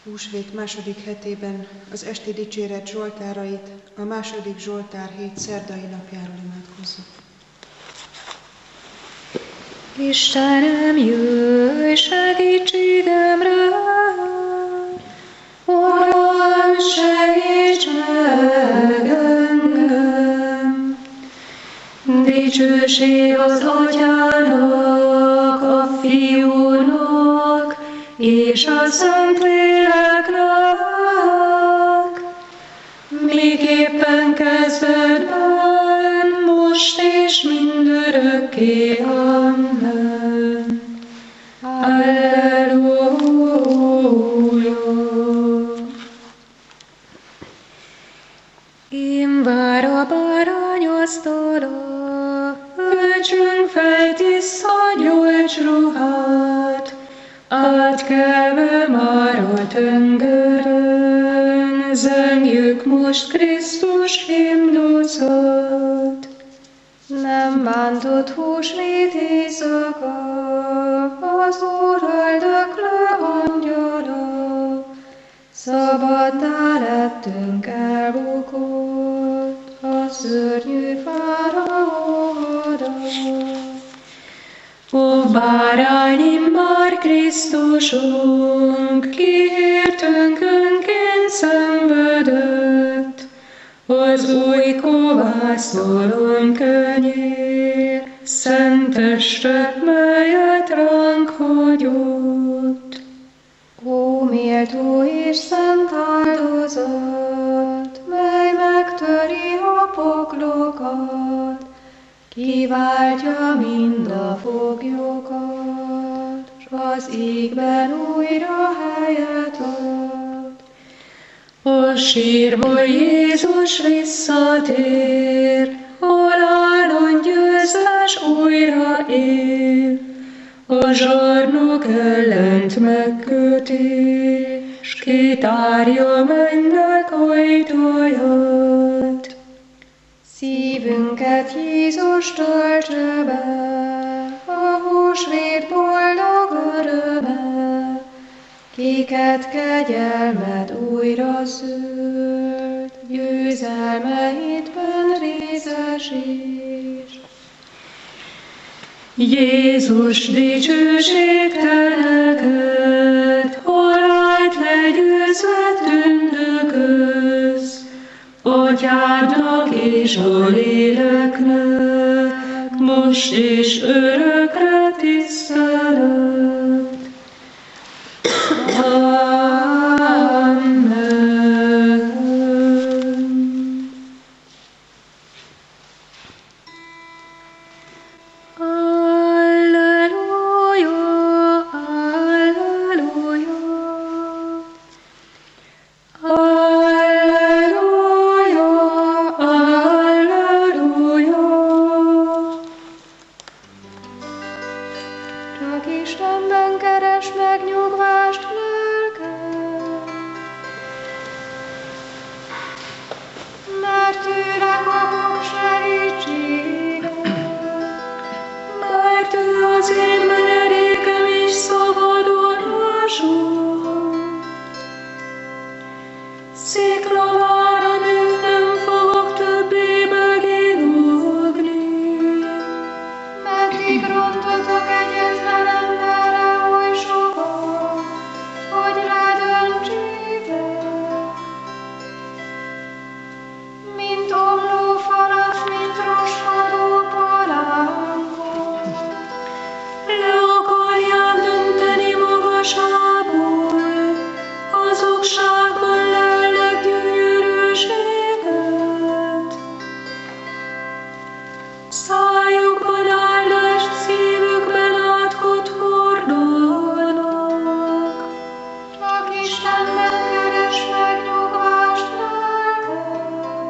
Húsvét második hetében az esti dicséret zsoltárait a második Zsoltár hét szerdai napjáról imádkozzuk. Istenem, jöjj segítségemre! Uram, segíts meg engem! Dicsőség az Atyának, a Fiúnak és a Szentléleknek, miképpen kezdetben, most és mindörökké. Amen. Alleluja. Én vár a bárányasztala, öltsünk fel tiszta gyolcs ruhát, átkelve már a tengeren, zengjük most Krisztus himnuszát. Nem bántott húsvét éjszaka, az Úr öldöklő angyala, szabaddá lettünk elbukott, a szörnyű fáraó hadat. Ó, bárány, immár Krisztusunk, ki értünkönként szenvedett, az új kovászolon kenyér, szent testet, melyet ránk hagyott. Ó, méltó és szent áldozat, mely megtöri a poklokat, kiváltja mind a foglyokat, s az égben újra helyet ad. A sírból Jézus visszatér, halálon győztes újra él, a zsarnok ellent megköti, s kitárja mennek ajtaját. Szívünket Jézus töltse be, a húsvét boldog öröme, kiket kegyelmed újra szült, győzelmeidben részesíts. Jézus, dicsőség te neked, halált legyőzve tündököz, Atyádnak és a léleknek, most és örökre tisztelet. Amen. Alleluja, alleluja. Alleluja, alleluja. Csak Istenben keresd meg nyugvást lelkem, mert tőle kapok segítséget, mert ő az én menedékem és szabadulásom. Sziklavár, amit nem fogok többé meginogni. Meddig rontotok egyetlen emberre oly sokat, hogy ledöntsétek? Mint omló falat, mint roskadó palánkot, le akarják dönteni magasából, hazugságban lelnek gyönyörűséget. Szájukban áldást, szívükben átkot hordanak. Csak Istenben keresd meg nyugvást lelkem,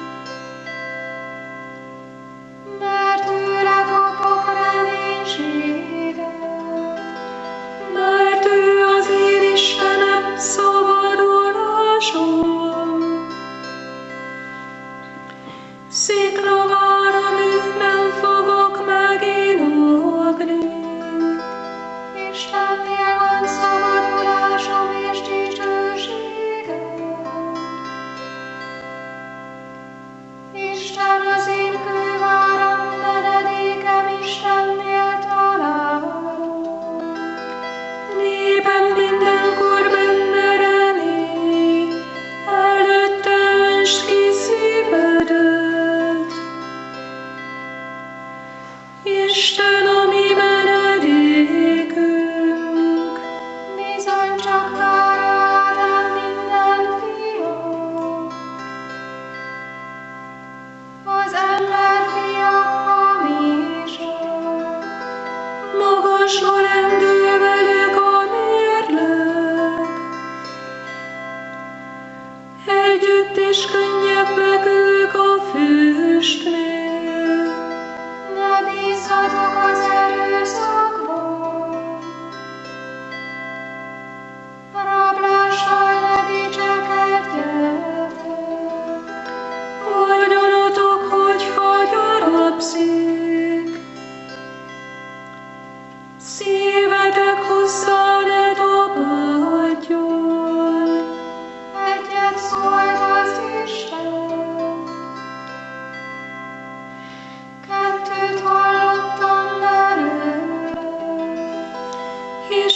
mert tőle kapok reménységet, mert ő az én Istenem, szabadulásom. Sziklavár, amit nem fogok meginogni. Istennél van szabadulásom és dicsőségem.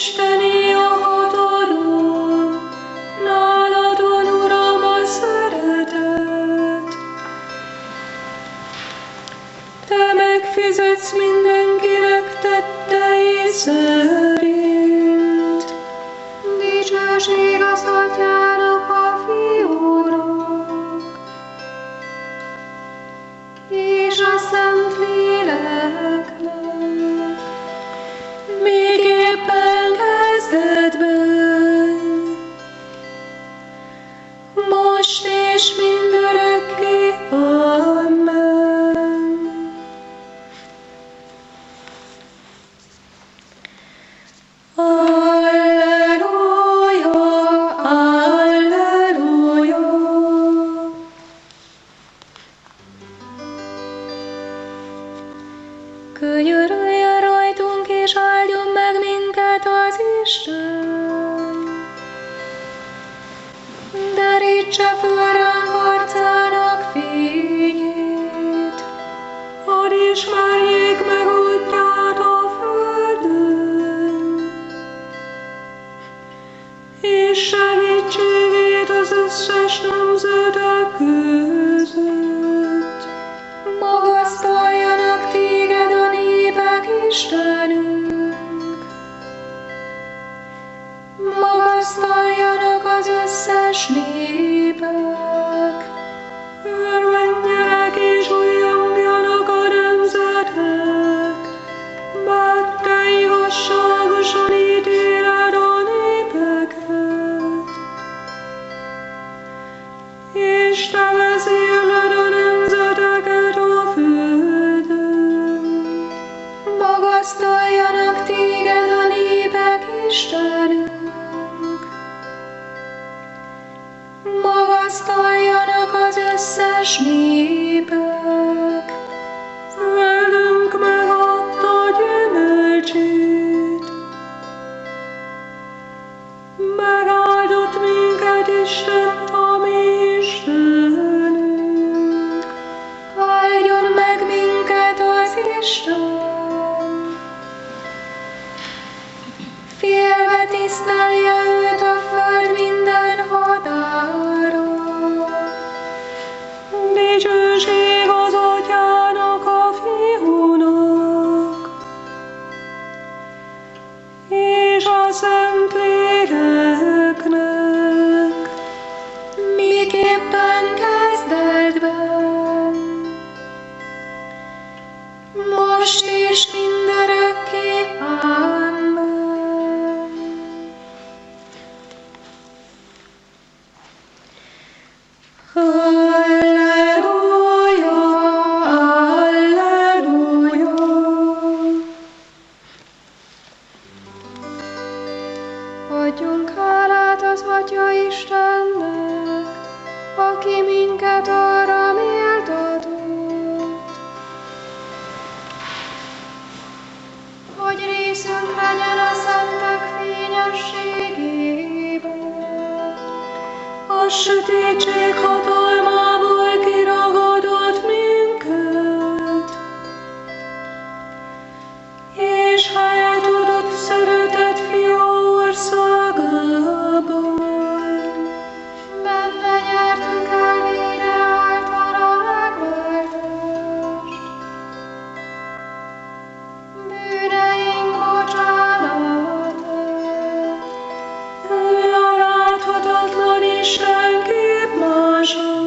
Isteni a hatalom, nálad van, Uram, a szeretet. Te megfizetsz mindenkinek tettei szerint. Dicsőség az Atyának, a Fiúnak, és a Szentléleknek, miképpen kezdetben, most és mindörökké. Amen. Alleluja, alleluja. Könyörüljön rajtunk, és áldjon meg minket az Isten. Derítse föl ránk arcának fényét, hadd ismerjék meg útját a földön, és segítségét az összes nemzetek között. Magasztaljanak téged a népek, Istenünk! Magasztaljanak az összes népek! Örvendjenek és ujjongjanak a nemzetek, mert te igazságosan ítéled a népeket, és te vezérled a nemzeteket a földön. Magasztaljanak téged a népek, Istenünk! Magasztaljanak az összes népek! Földünk megadta gyümölcsét, megáldott minket Isten, a mi Istenünk. Áldjon meg minket az Isten! Félve tisztelje őt a föld minden határa. Dicsőség az Atyának, a Fiúnak, és a Szentléleknek, miképpen kezdetben, most és mindörökké. Amen. Alleluja, alleluja. Adjunk hálát az Atya Istennek, aki minket arra méltatott, hogy részünk legyen a szentek fényességében. A sötétség hatalmából kiragadott minket, és helyet adott szeretett Fia országában. Benne nyertünk el végre általa megváltást, bűneink bocsánatát. Ő a láthatatlan Isten képmása,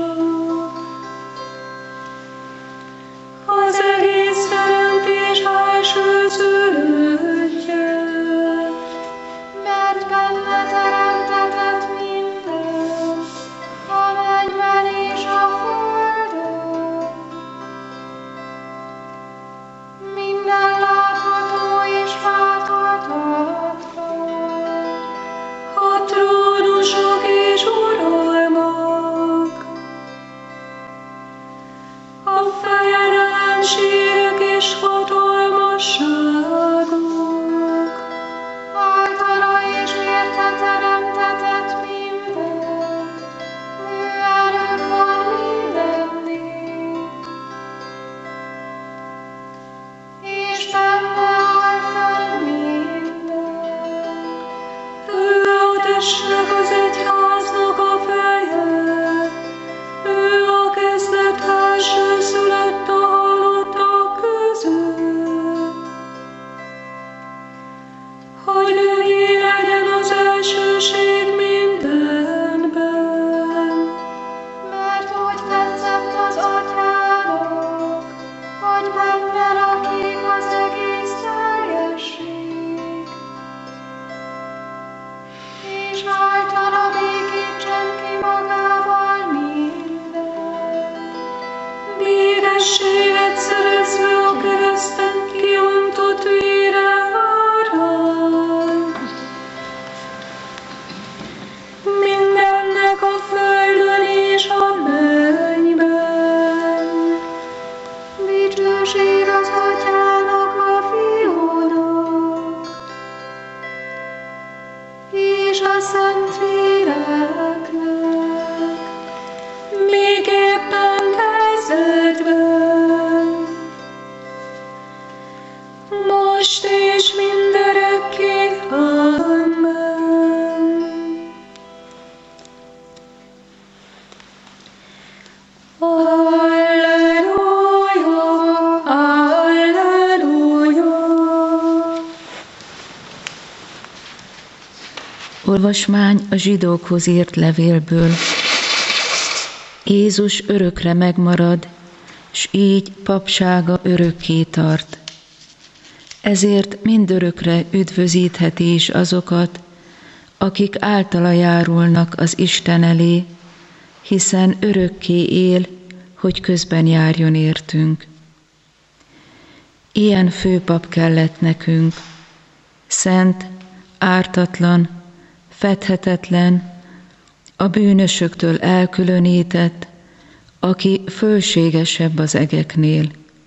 Mózesnek az egyháznak a feje, ő a kezdet elsőszülött a halottak közül. Hogy ővé legyen az elsőség mindenben. Mert úgy tetszett az Atyának, hogy benne lakik az egész teljesség, és általa békítsen ki magával minden. Békességet szerezve a kereszten kiontott vére árán. Mindennek a földön és a mennyben. Dicsőség az Atyának, a Fiúnak, és a Szentléleknek, Miképpen kezdetben, most és mindörökké. Amen. Alleluja, alleluja. Olvasmány a zsidókhoz írt levélből. Jézus örökre megmarad, s így papsága örökké tart. Ezért mindörökre üdvözítheti is azokat, akik általa járulnak az Isten elé, hiszen örökké él, hogy közben járjon értünk. Ilyen főpap kellett nekünk, szent, ártatlan, fedhetetlen, a bűnösöktől elkülönített, aki fölségesebb az egeknél.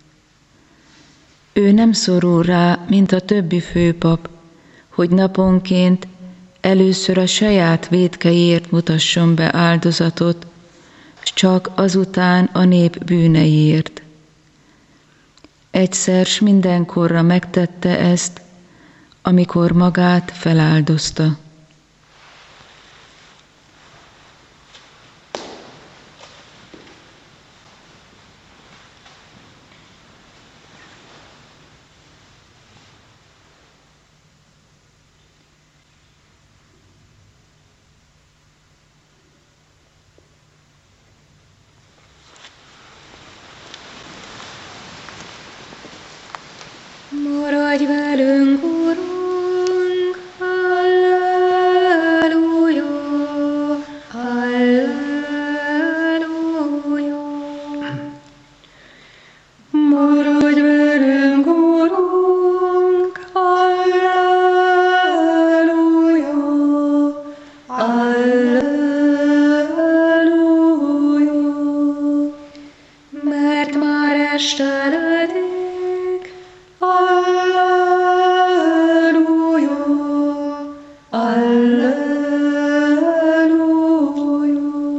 Ő nem szorul rá, mint a többi főpap, hogy naponként először a saját vétkeiért mutasson be áldozatot, s csak azután a nép bűneiért. Egyszer s mindenkorra megtette ezt, amikor magát feláldozta. Maradj velünk, Urunk, halleluja, halleluja. Maradj velünk, Urunk, halleluja, halleluja. Mert már esteledik, alleluja, alleluja.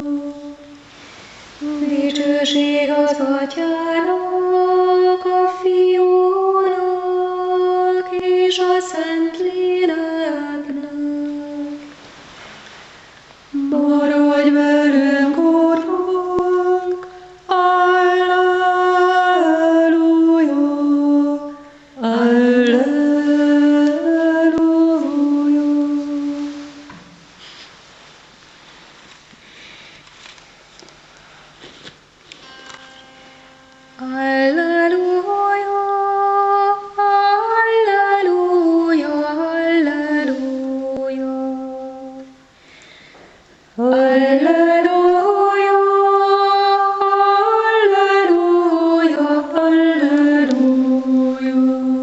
Dicsőség az Atyának, a Fiúnak és a Szentléleknek. Maradj velünk, Urunk, alleluja, alleluja. Alleluja, alleluja, alleluja. Alleluja, alleluja, alleluja.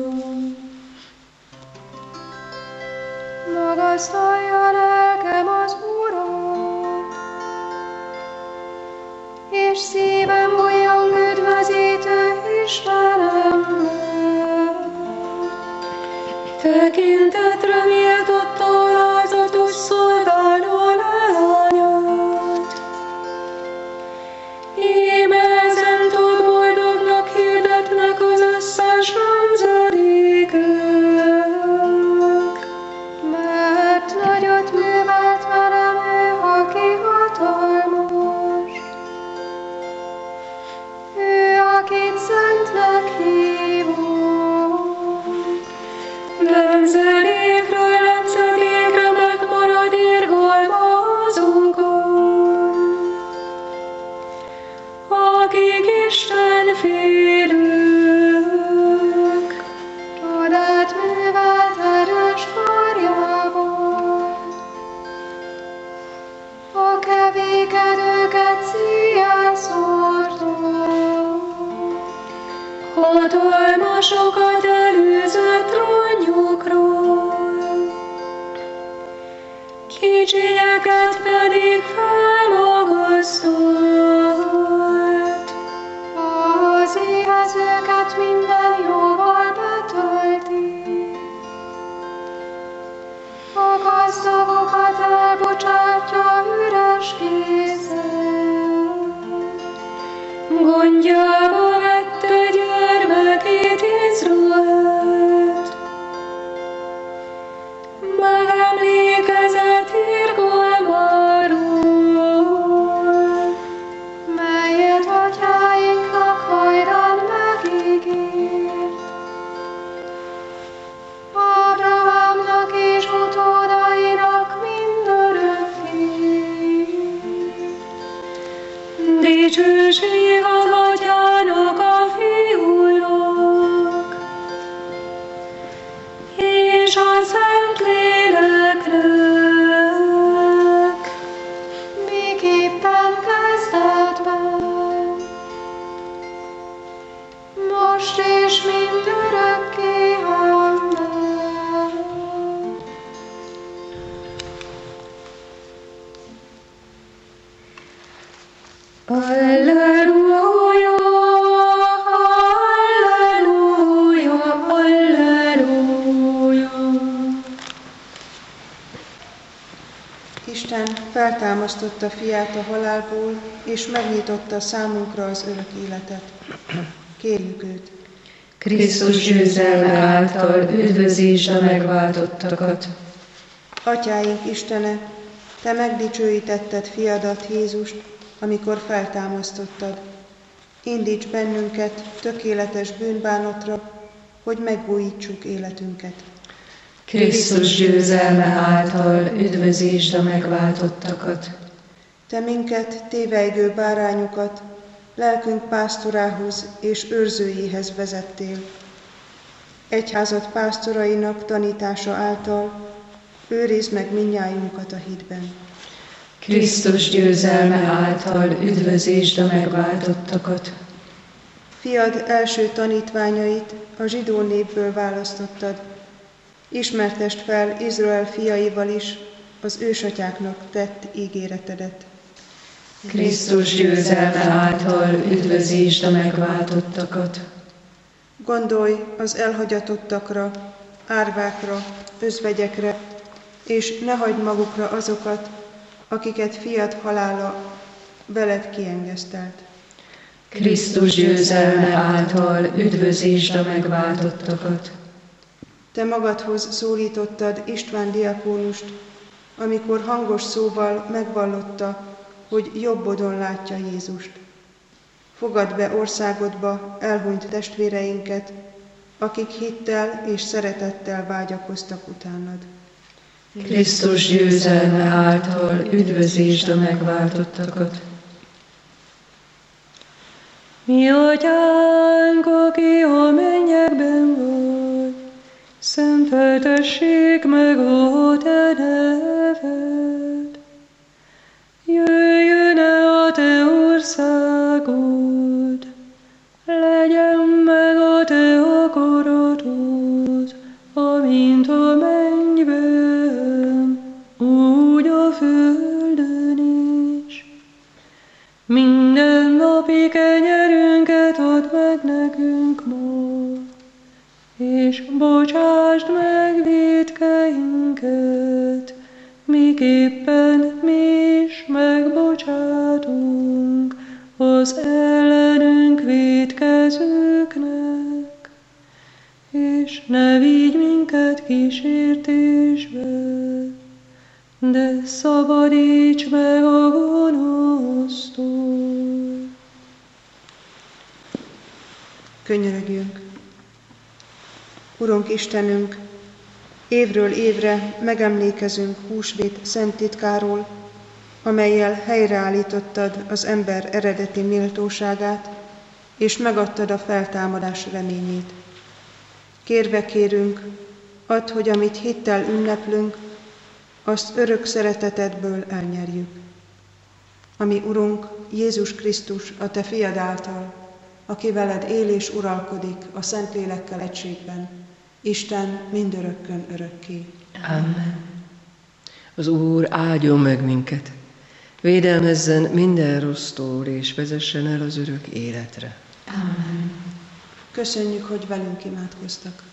magasztalja lelkem az Urat, és szívem újjong üdvözítő Istenemmel. Tekintetre méltott alázatos szolgáló leányát. Íme ezentúl boldognak hirdetnek az összes nemzedékek. Mert nagyot művelt sokat előzött trónjukról, kicsinyeket pedig felmagasztott. Az éhezőket minden jóval betölti, a gazdagokat elbocsátja üres kézzel. Gondjába vette gyermekét Izraelt, megemlékezett irgalmáról, melyet atyáinknak hajdan megígért. Ábrahámnak és utódainak mindörökké. dicsőség az Atyának a Fiúnak, és a Szentléleknek, Miképpen kezdetben, most és mindörökké. Amen. Alleluja, alleluja, alleluja. Isten feltámasztotta fiát a halálból, és megnyitotta számunkra az örök életet. Kérjük őt! Krisztus győzelme által üdvözítsd a megváltottakat. Atyáink Istene, Te megdicsőítetted fiadat, Jézust, amikor feltámasztottad. Indíts bennünket tökéletes bűnbánatra, hogy megújítsuk életünket. Krisztus győzelme által üdvözítsd a megváltottakat. Te minket, tévejgő bárányokat, lelkünk pásztorához és őrzőjéhez vezettél. Egyházad pásztorainak tanítása által őrizd meg mindnyájunkat a hitben. Krisztus győzelme által üdvözítsd a megváltottakat. Fiad első tanítványait a zsidó népből választottad. Ismertesd fel Izrael fiaival is az ősatyáknak tett ígéretedet. Krisztus győzelme által üdvözítsd a megváltottakat. Gondolj az elhagyatottakra, árvákra, özvegyekre, és ne hagyd magukra azokat, akiket fiad halála veled kiengesztelt. Krisztus győzelme által üdvözítsd a megváltottakat. Te magadhoz szólítottad István diakónust, amikor hangos szóval megvallotta, hogy jobbodon látja Jézust. Fogadd be országodba elhunyt testvéreinket, akik hittel és szeretettel vágyakoztak utánad. Krisztus győzelme által üdvözítsd a megváltottakat. Mi Atyánk, aki a mennyekben vagy, szenteltessék meg a Te neved. Jöjjön el a Te országod, legyen meg a Te akaratod, amint a mennyben, úgy a földön is. Minden napi kenyerünket add meg nekünk ma, és bocsásd meg vétkeinket, miképpen mi is megbocsátunk az ellenünk vétkezőknek, és ne vigy minket kísértésbe, de szabadíts meg a gonosztól. Könyörögjünk! Urunk Istenünk, évről évre megemlékezünk húsvét szent titkáról, amellyel helyreállítottad az ember eredeti méltóságát, és megadtad a feltámadás reményét. Kérve kérünk, add, hogy amit hittel ünneplünk, azt örök szeretetedből elnyerjük. Ami Urunk, Jézus Krisztus, a Te fiad által, aki veled él és uralkodik a Szentlélekkel egységben, Isten mindörökkön örökké. Amen. Az Úr áldjon meg minket, védelmezzen minden rossztól, és vezessen el az örök életre. Amen. Köszönjük, hogy velünk imádkoztak.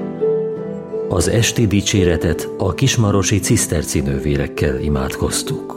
Az esti dicséretet a kismarosi ciszterci nővérekkel imádkoztuk.